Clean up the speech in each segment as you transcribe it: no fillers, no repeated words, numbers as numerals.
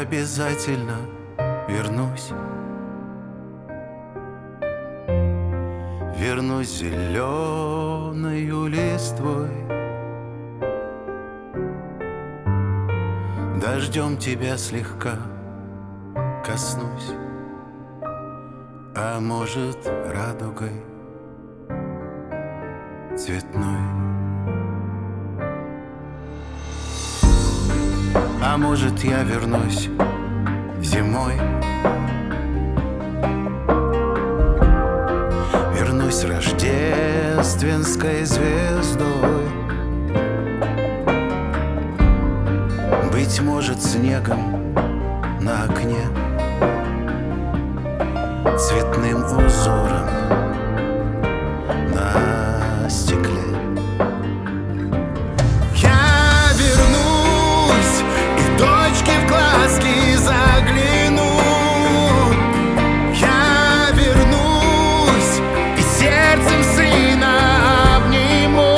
обязательно вернусь. Вернусь зеленою листвой, дождем тебя слегка коснусь, а может, радугой цветной. А может, я вернусь зимой, вернусь рождественской звездой, быть может, снегом на окне, цветным узором на стекле. Я вернусь и дочке в глазки загляну. Я вернусь и сердцем сына обниму.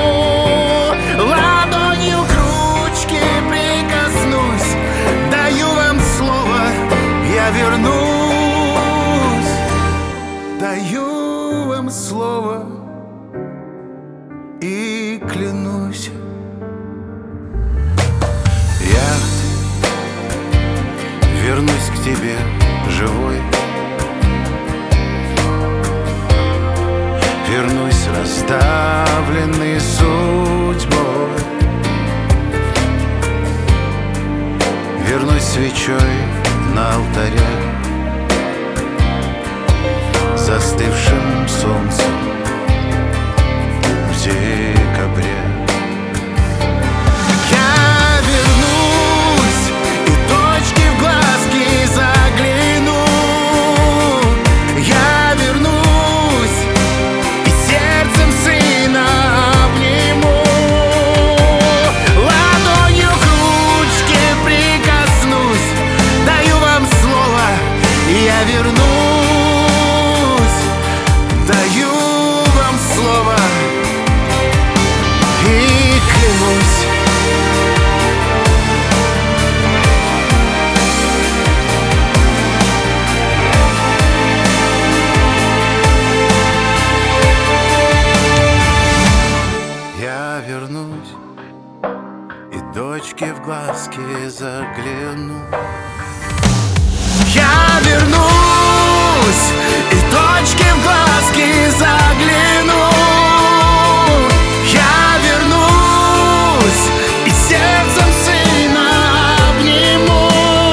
Ладонью к ручке прикоснусь. Даю вам слово, я вернусь. Даю вам слово и клянусь. Я вернусь к тебе живой, вернусь расставленный судьбой, вернусь свечой на алтаре, застывшим солнцем в декабре. Я вернусь и дочке в глазки загляну. Я вернусь и сердцем сына обниму. Ладонью к ручке прикоснусь. Даю вам слово, я вернусь. Даю вам слово и клянусь. Я вернусь и дочке в глазки загляну. Я вернусь и дочке в глазки загляну. Я вернусь и сердцем сына обниму.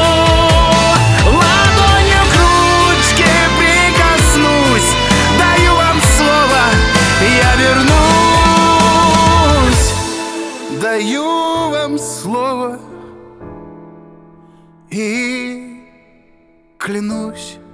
Ладонью к ручке прикоснусь. Даю вам слово, я вернусь. Даю вам слово и клянусь.